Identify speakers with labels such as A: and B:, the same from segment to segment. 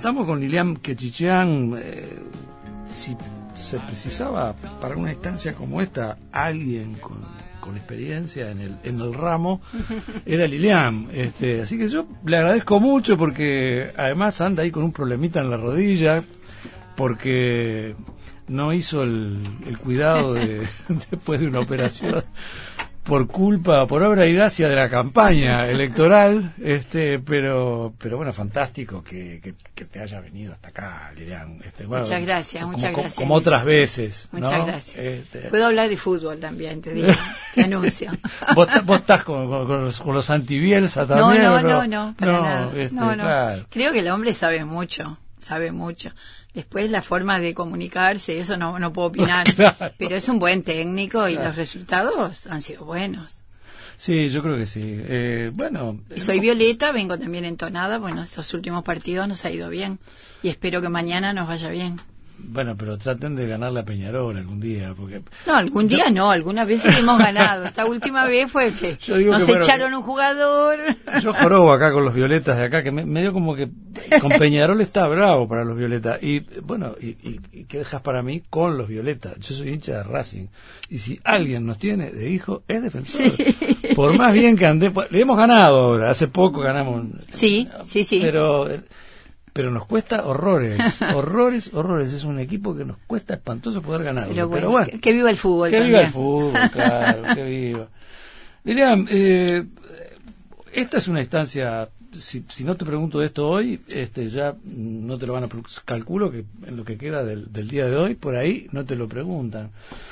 A: Estamos con Lilian Quechichán. Si se precisaba para una instancia como esta alguien con experiencia en el ramo, era Lilian. Así que yo le agradezco mucho porque además anda ahí con un problemita en la rodilla porque no hizo el cuidado después de una operación por obra y gracia de la campaña electoral, pero bueno, fantástico que te haya venido hasta acá, Lilian. Bueno,
B: muchas gracias.
A: Como otras veces.
B: Muchas
A: ¿no?
B: gracias. Puedo hablar de fútbol también, te digo, te anuncio.
A: ¿Vos estás con los anti-Bielsa también?
B: No, para nada. No.
A: Claro.
B: Creo que el hombre sabe mucho. Después la forma de comunicarse, eso no puedo opinar,
A: claro.
B: Pero es un buen técnico y los resultados han sido buenos.
A: Sí, yo creo que sí. Bueno.
B: Y soy Violeta, vengo también entonada, bueno, estos últimos partidos nos ha ido bien y espero que mañana nos vaya bien.
A: Bueno, pero traten de ganar la Peñarol algún día, porque...
B: No, algún día no, algunas veces hemos ganado. Esta última vez fue que nos echaron un jugador.
A: Yo jorobo acá con los violetas de acá, que me dio como que con Peñarol está bravo para los violetas. Y bueno, y ¿qué dejas para mí con los violetas? Yo soy hincha de Racing. Y si alguien nos tiene de hijo, es Defensor. Sí. Por más bien que ande... Le hemos ganado ahora, hace poco ganamos.
B: Sí.
A: Pero nos cuesta horrores. Es un equipo que nos cuesta espantoso poder ganarlo.
B: Pero bueno, que viva el fútbol también.
A: Que viva el fútbol, claro, que viva. Lilian, esta es una instancia, si no te pregunto de esto hoy, ya no te lo van a calculo que en lo que queda del día de hoy, por ahí no te lo preguntan.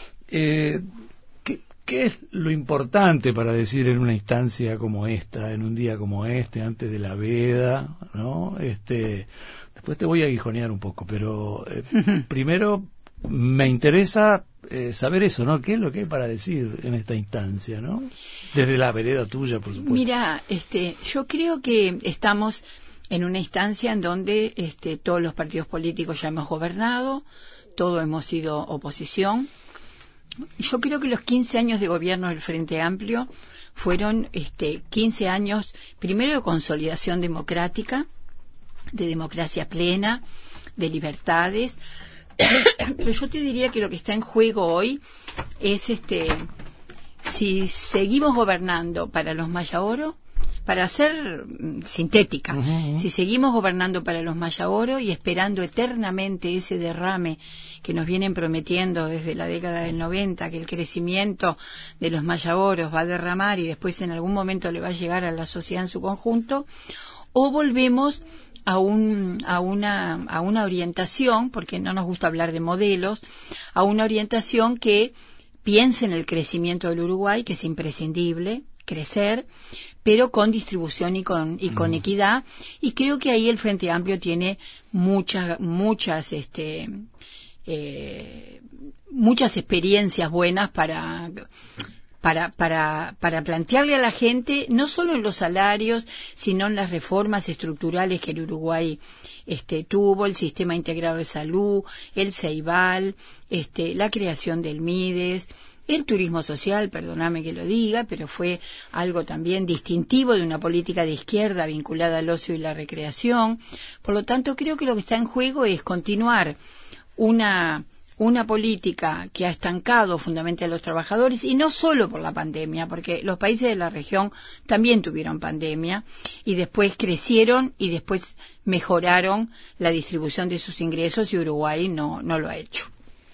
A: ¿Qué es lo importante para decir en una instancia como esta, en un día como antes de la veda, ¿no? Después te voy a aguijonear un poco, pero primero me interesa saber eso, ¿no? ¿Qué es lo que hay para decir en esta instancia, ¿no? Desde la vereda tuya, por supuesto.
B: Mira, yo creo que estamos en una instancia en donde todos los partidos políticos ya hemos gobernado, todos hemos sido oposición. Yo creo que los 15 años de gobierno del Frente Amplio fueron 15 años, primero de consolidación democrática, de democracia plena, de libertades, pero yo te diría que lo que está en juego hoy es si seguimos gobernando para los Mayaoro, para ser sintética, si seguimos gobernando para los Mayaoro y esperando eternamente ese derrame que nos vienen prometiendo desde la década del 90, que el crecimiento de los Mayaoros va a derramar y después en algún momento le va a llegar a la sociedad en su conjunto, o volvemos a una orientación, porque no nos gusta hablar de modelos, a una orientación que piense en el crecimiento del Uruguay, que es imprescindible crecer, pero con distribución y con equidad, y creo que ahí el Frente Amplio tiene muchas experiencias buenas para plantearle a la gente, no solo en los salarios, sino en las reformas estructurales que el Uruguay tuvo, el sistema integrado de salud, el CEIBAL, la creación del MIDES, el turismo social, perdóname que lo diga, pero fue algo también distintivo de una política de izquierda vinculada al ocio y la recreación. Por lo tanto, creo que lo que está en juego es continuar una política que ha estancado fundamentalmente a los trabajadores, y no solo por la pandemia, porque los países de la región también tuvieron pandemia y después crecieron y después mejoraron la distribución de sus ingresos, y Uruguay no lo ha hecho.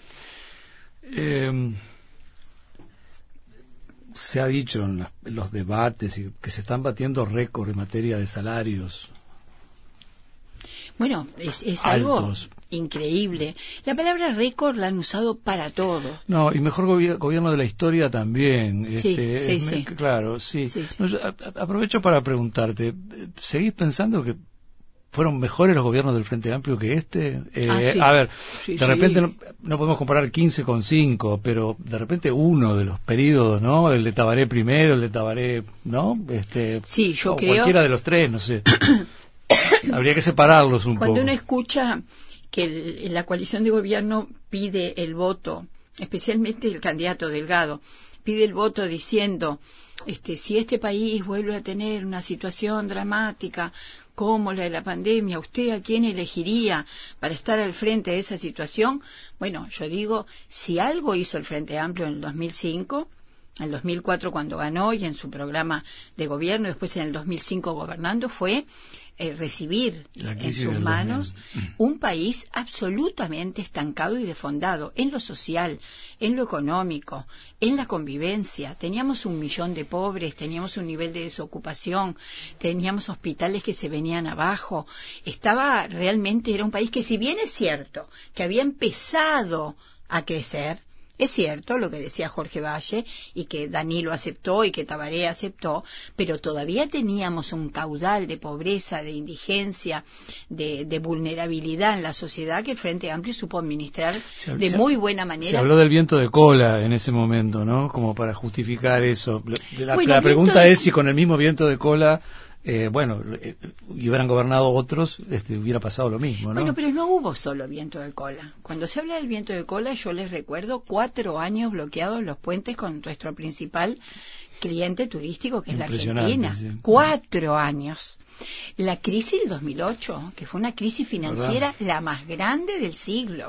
A: Se ha dicho en los debates que se están batiendo récords en materia de salarios.
B: Bueno, es algo increíble. La palabra récord la han usado para todo.
A: No, y mejor gobierno de la historia también.
B: Sí.
A: Claro, sí. No, aprovecho para preguntarte, ¿seguís pensando que fueron mejores los gobiernos del Frente Amplio que este?
B: Sí.
A: A ver, de repente no podemos comparar 15 con 5, pero de repente uno de los periodos, ¿no? El de Tabaré primero, el de Tabaré, ¿no?
B: Sí, yo creo.
A: Cualquiera de los tres, no sé. Habría que separarlos un poco.
B: Cuando uno escucha que la coalición de gobierno pide el voto, especialmente el candidato Delgado, pide el voto diciendo si este país vuelve a tener una situación dramática como la de la pandemia, ¿usted a quién elegiría para estar al frente de esa situación? Bueno, yo digo, si algo hizo el Frente Amplio en el 2005, en el 2004 cuando ganó y en su programa de gobierno, después en el 2005 gobernando, fue recibir en sus manos un país absolutamente estancado y desfondado en lo social, en lo económico, en la convivencia. Teníamos 1 millón de pobres, teníamos un nivel de desocupación, teníamos hospitales que se venían abajo. Era un país que, si bien es cierto que había empezado a crecer, es cierto lo que decía Jorge Valle y que Danilo aceptó y que Tabaré aceptó, pero todavía teníamos un caudal de pobreza, de indigencia, de vulnerabilidad en la sociedad que el Frente Amplio supo administrar de muy buena manera.
A: Se habló del viento de cola en ese momento, ¿no? Como para justificar eso. La pregunta es si con el mismo viento de cola y hubieran gobernado otros, hubiera pasado lo mismo, ¿no?
B: Bueno, pero no hubo solo viento de cola. Cuando se habla del viento de cola, yo les recuerdo 4 años bloqueados los puentes con nuestro principal cliente turístico, que es la Argentina. Sí. 4 años. La crisis del 2008, que fue una crisis financiera, ¿verdad?, la más grande del siglo.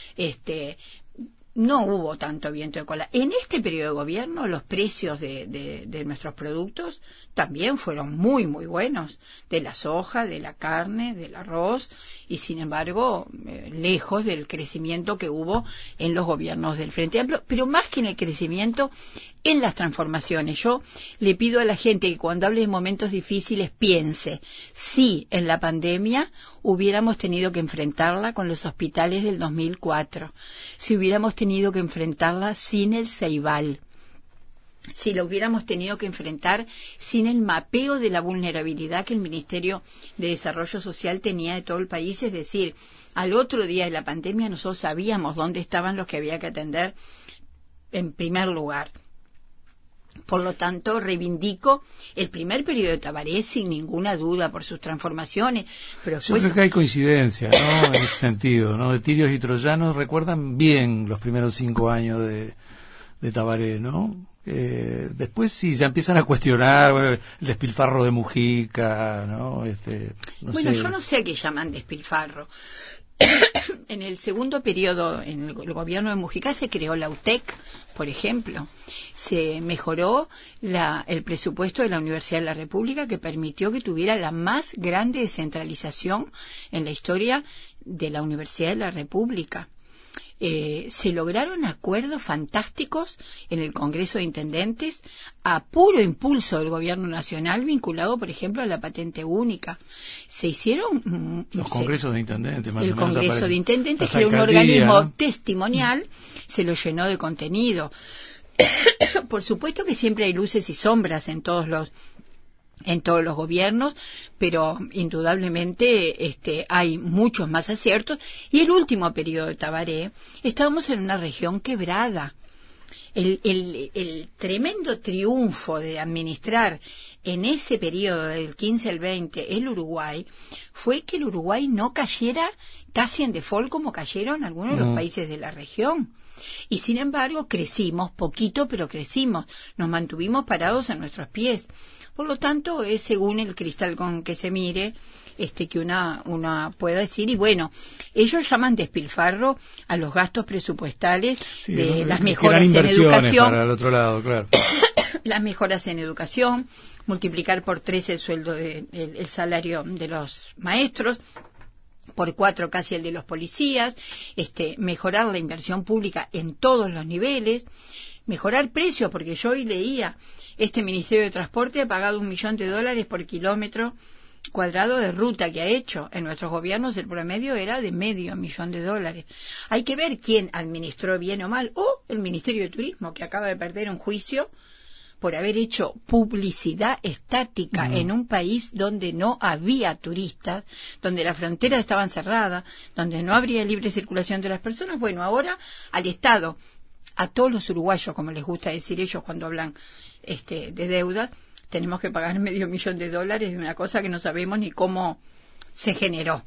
B: No hubo tanto viento de cola. En este periodo de gobierno, los precios de nuestros productos también fueron muy, muy buenos. De la soja, de la carne, del arroz, y sin embargo, lejos del crecimiento que hubo en los gobiernos del Frente Amplio, pero más que en el crecimiento, en las transformaciones. Yo le pido a la gente que cuando hable de momentos difíciles piense si en la pandemia hubiéramos tenido que enfrentarla con los hospitales del 2004, si hubiéramos tenido que enfrentarla sin el Ceibal, si lo hubiéramos tenido que enfrentar sin el mapeo de la vulnerabilidad que el Ministerio de Desarrollo Social tenía de todo el país. Es decir, al otro día de la pandemia nosotros sabíamos dónde estaban los que había que atender en primer lugar. Por lo tanto, reivindico el primer periodo de Tabaré sin ninguna duda por sus transformaciones. Pero después...
A: Yo creo que hay coincidencia, ¿no? En ese sentido, ¿no? De tirios y troyanos recuerdan bien los primeros 5 años de Tabaré, ¿no? Después sí, ya empiezan a cuestionar el despilfarro de Mujica, ¿no?
B: Yo no sé a qué llaman despilfarro. En el segundo periodo, en el gobierno de Mujica, se creó la UTEC, por ejemplo. Se mejoró el presupuesto de la Universidad de la República, que permitió que tuviera la más grande descentralización en la historia de la Universidad de la República. Se lograron acuerdos fantásticos en el Congreso de Intendentes a puro impulso del Gobierno Nacional, vinculado, por ejemplo, a la patente única. Se hicieron...
A: Los congresos de intendentes, más o
B: menos.
A: El
B: Congreso de Intendentes, que era un organismo, ¿no?, testimonial, se lo llenó de contenido. Por supuesto que siempre hay luces y sombras en todos los gobiernos, pero indudablemente hay muchos más aciertos. Y el último periodo de Tabaré, estábamos en una región quebrada. El tremendo triunfo de administrar en ese periodo del 15 al 20 el Uruguay fue que el Uruguay no cayera casi en default como cayeron algunos de los países de la región. Y sin embargo crecimos, poquito, pero crecimos. Nos mantuvimos parados en nuestros pies. Por lo tanto, es según el cristal con que se mire que una pueda decir. Y bueno, ellos llaman despilfarro a los gastos presupuestales de las mejoras en educación.
A: Para el otro lado, claro.
B: Las mejoras en educación, multiplicar por 3 el sueldo, el salario de los maestros, por 4 casi el de los policías, mejorar la inversión pública en todos los niveles, mejorar precios, porque yo hoy leía, este Ministerio de Transporte ha pagado $1 millón por kilómetro cuadrado de ruta que ha hecho. En nuestros gobiernos el promedio era de $500,000. Hay que ver quién administró bien o mal, o el Ministerio de Turismo, que acaba de perder un juicio por haber hecho publicidad estática en un país donde no había turistas, donde las fronteras estaban cerradas, donde no habría libre circulación de las personas. Bueno, ahora al Estado, a todos los uruguayos, como les gusta decir ellos cuando hablan de deudas, tenemos que pagar $500,000 de una cosa que no sabemos ni cómo se generó.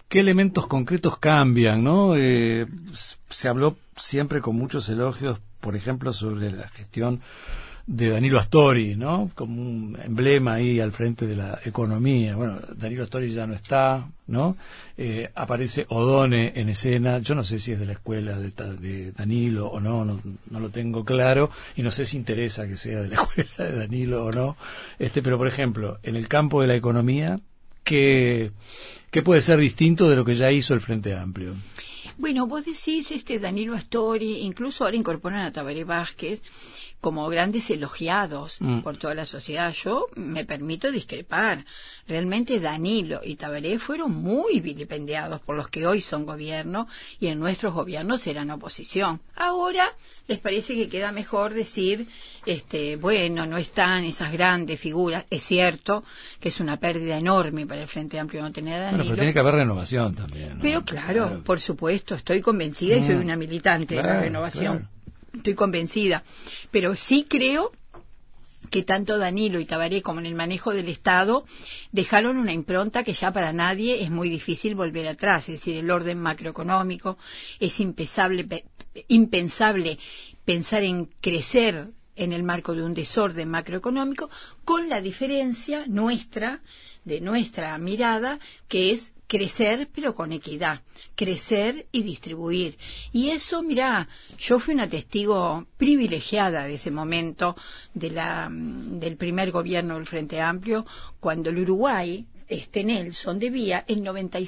A: qué elementos concretos cambian, ¿no? Se habló siempre con muchos elogios, por ejemplo, sobre la gestión de Danilo Astori, ¿no? Como un emblema ahí al frente de la economía. Bueno, Danilo Astori ya no está, ¿no? Aparece Odone en escena. Yo no sé si es de la escuela de Danilo o no lo tengo claro, y no sé si interesa que sea de la escuela de Danilo o no. Pero, por ejemplo, en el campo de la economía, ¿qué puede ser distinto de lo que ya hizo el Frente Amplio?
B: Bueno, vos decís Danilo Astori, incluso ahora incorporan a Tabaré Vázquez como grandes elogiados por toda la sociedad. Yo me permito discrepar. Realmente Danilo y Tabaré fueron muy vilipendiados por los que hoy son gobierno y en nuestros gobiernos eran oposición. Ahora les parece que queda mejor decir, bueno, no están esas grandes figuras. Es cierto que es una pérdida enorme para el Frente Amplio no tener a Danilo.
A: Bueno, pero tiene que haber renovación también, ¿no?
B: Pero claro, por supuesto, estoy convencida y soy una militante de la renovación. Claro. Estoy convencida, pero sí creo que tanto Danilo y Tabaré como en el manejo del Estado dejaron una impronta que ya para nadie es muy difícil volver atrás. Es decir, el orden macroeconómico, es impensable pensar en crecer en el marco de un desorden macroeconómico, con la diferencia de nuestra mirada, que es crecer pero con equidad, crecer y distribuir. Y eso, mirá, yo fui una testigo privilegiada de ese momento del primer gobierno del Frente Amplio, cuando el Uruguay, Nelson, debía el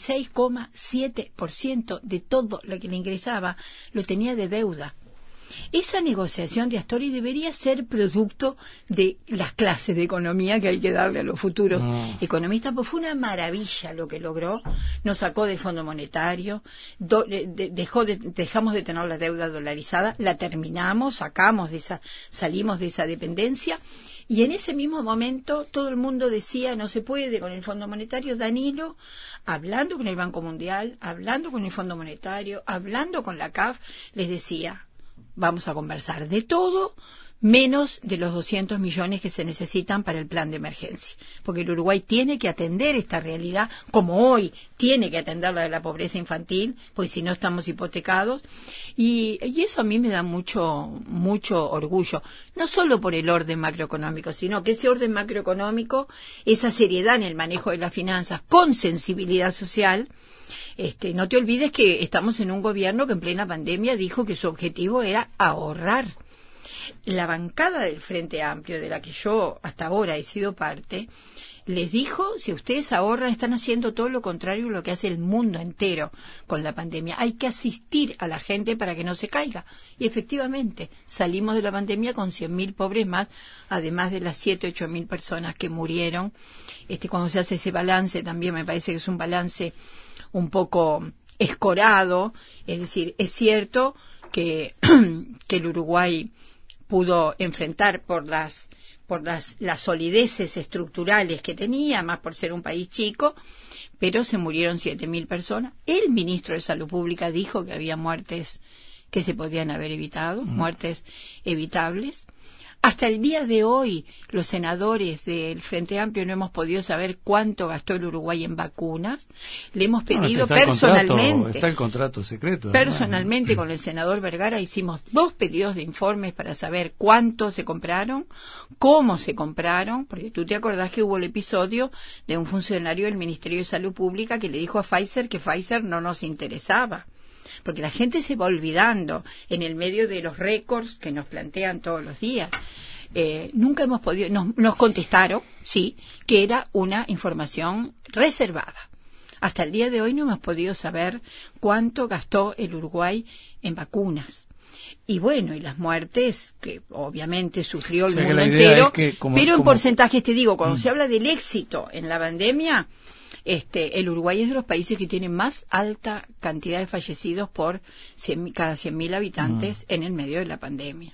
B: 96,7% de todo lo que le ingresaba, lo tenía de deuda. Esa negociación de Astori debería ser producto de las clases de economía que hay que darle a los futuros economistas, pues fue una maravilla lo que logró. Nos sacó del Fondo Monetario, dejamos de tener la deuda dolarizada, la terminamos, salimos de esa dependencia. Y en ese mismo momento todo el mundo decía, no se puede con el Fondo Monetario. Danilo, hablando con el Banco Mundial, hablando con el Fondo Monetario, hablando con la CAF, les decía: vamos a conversar de todo, menos de los 200 millones que se necesitan para el plan de emergencia. Porque el Uruguay tiene que atender esta realidad, como hoy tiene que atender la de la pobreza infantil, pues si no estamos hipotecados. Y eso a mí me da mucho orgullo, no solo por el orden macroeconómico, sino que ese orden macroeconómico, esa seriedad en el manejo de las finanzas con sensibilidad social. No te olvides que estamos en un gobierno que en plena pandemia dijo que su objetivo era ahorrar. La bancada del Frente Amplio, de la que yo hasta ahora he sido parte, les dijo: si ustedes ahorran, están haciendo todo lo contrario de lo que hace el mundo entero con la pandemia. Hay que asistir a la gente para que no se caiga. Y efectivamente, salimos de la pandemia con 100.000 pobres más, además de las 7.000 o 8.000 personas que murieron. Cuando se hace ese balance, también me parece que es un balance un poco escorado. Es decir, es cierto que el Uruguay pudo enfrentar por las solideces estructurales que tenía, más por ser un país chico, pero se murieron 7.000 personas. El ministro de Salud Pública dijo que había muertes que se podían haber evitado, muertes evitables. Hasta el día de hoy, los senadores del Frente Amplio no hemos podido saber cuánto gastó el Uruguay en vacunas. Le hemos pedido personalmente.
A: Está el contrato secreto.
B: Personalmente, con el senador Vergara hicimos 2 pedidos de informes para saber cuánto se compraron, cómo se compraron, porque tú te acordás que hubo el episodio de un funcionario del Ministerio de Salud Pública que le dijo a Pfizer que Pfizer no nos interesaba. Porque la gente se va olvidando en el medio de los récords que nos plantean todos los días. Nunca hemos podido, nos contestaron, sí, que era una información reservada. Hasta el día de hoy no hemos podido saber cuánto gastó el Uruguay en vacunas. Y bueno, y las muertes, que obviamente sufrió el mundo entero, pero en porcentajes, te digo, cuando se habla del éxito en la pandemia, el Uruguay es de los países que tiene más alta cantidad de fallecidos por cada 100.000 habitantes en el medio de la pandemia.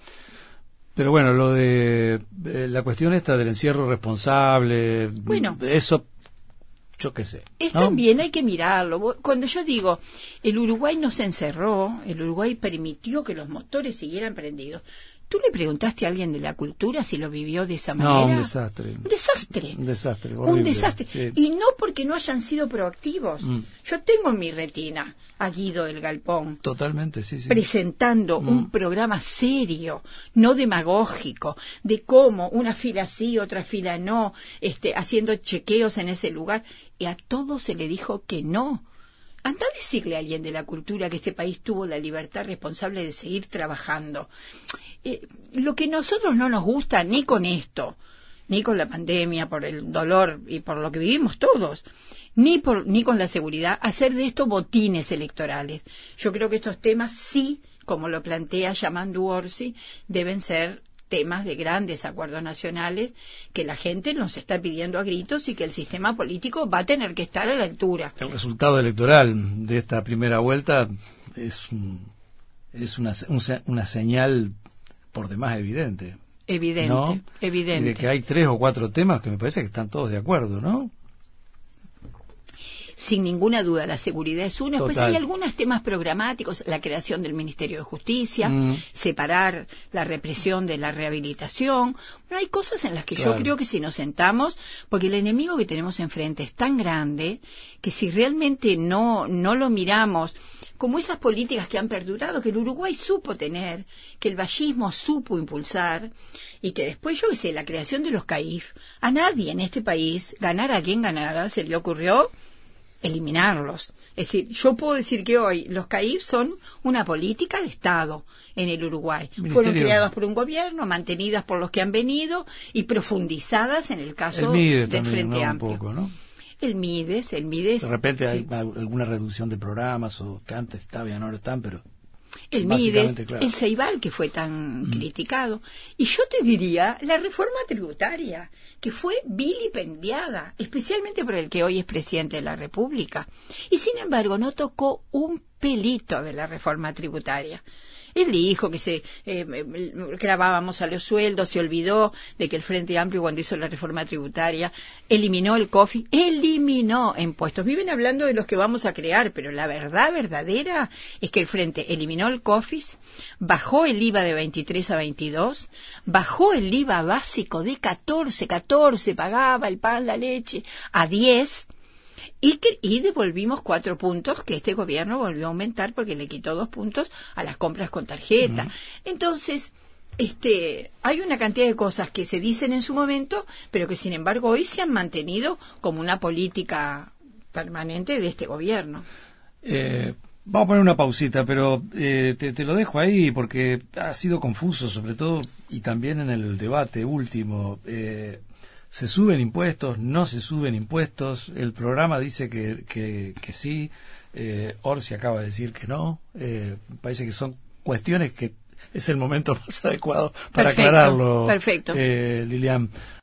A: Pero bueno, lo de la cuestión esta del encierro responsable, bueno, eso, yo qué sé,
B: ¿no? También hay que mirarlo. Cuando yo digo, el Uruguay no se encerró, el Uruguay permitió que los motores siguieran prendidos. ¿Tú le preguntaste a alguien de la cultura si lo vivió de esa manera?
A: No, un desastre.
B: Un desastre.
A: Un desastre, horrible.
B: Un desastre.
A: Sí.
B: Y no porque no hayan sido proactivos. Yo tengo en mi retina a Guido del Galpón.
A: Totalmente, sí, sí.
B: Presentando un programa serio, no demagógico, de cómo una fila sí, otra fila no, haciendo chequeos en ese lugar. Y a todos se le dijo que no. Anda a decirle a alguien de la cultura que este país tuvo la libertad responsable de seguir trabajando. Lo que a nosotros no nos gusta ni con esto, ni con la pandemia, por el dolor y por lo que vivimos todos, ni con la seguridad, hacer de esto botines electorales. Yo creo que estos temas sí, como lo plantea Yamandu Orsi, deben ser temas de grandes acuerdos nacionales que la gente nos está pidiendo a gritos y que el sistema político va a tener que estar a la altura.
A: El resultado electoral de esta primera vuelta es una señal por demás evidente.
B: Evidente,
A: ¿no?
B: evidente.
A: Y de que hay 3 o 4 temas que me parece que están todos de acuerdo, ¿no?
B: Sin ninguna duda, la seguridad es uno. Después
A: Total.
B: hay algunos temas programáticos, la creación del Ministerio de Justicia, separar la represión de la rehabilitación. Bueno, hay cosas en las que
A: Claro.
B: yo creo que si nos sentamos, porque el enemigo que tenemos enfrente es tan grande que si realmente no lo miramos como esas políticas que han perdurado, que el Uruguay supo tener, que el vallismo supo impulsar, y que después, yo qué sé, la creación de los CAIF, a nadie en este país, ganara a quien ganara, se le ocurrió eliminarlos. Es decir, yo puedo decir que hoy los CAIF son una política de Estado en el Uruguay. Fueron creadas por un gobierno, mantenidas por los que han venido y profundizadas en el caso
A: Mides
B: del
A: también,
B: Frente
A: ¿no?
B: Amplio.
A: Un poco, ¿no?
B: El Mides.
A: De repente
B: sí.
A: hay alguna reducción de programas o que antes estaban, no lo están, pero
B: El Mides,
A: básicamente, claro.
B: el Ceibal, que fue tan criticado. Y yo te diría, la reforma tributaria, que fue vilipendiada, especialmente por el que hoy es presidente de la República. Y sin embargo, no tocó un pelito de la reforma tributaria. Él dijo que se grabábamos a los sueldos, se olvidó de que el Frente Amplio, cuando hizo la reforma tributaria, eliminó el COFI, eliminó impuestos. Viven hablando de los que vamos a crear, pero la verdad verdadera es que el Frente eliminó el COFIS, bajó el IVA de 23 a 22, bajó el IVA básico de 14 pagaba el pan, la leche, a 10, y devolvimos 4 puntos que este gobierno volvió a aumentar porque le quitó 2 puntos a las compras con tarjeta. Entonces, hay una cantidad de cosas que se dicen en su momento, pero que sin embargo hoy se han mantenido como una política permanente de este gobierno.
A: Vamos a poner una pausita, pero te lo dejo ahí porque ha sido confuso, sobre todo, y también en el debate último. ¿Se suben impuestos? ¿No se suben impuestos? El programa dice que sí. Orsi acaba de decir que no. Parece que son cuestiones que es el momento más adecuado para aclararlo.
B: Perfecto.
A: Lilian.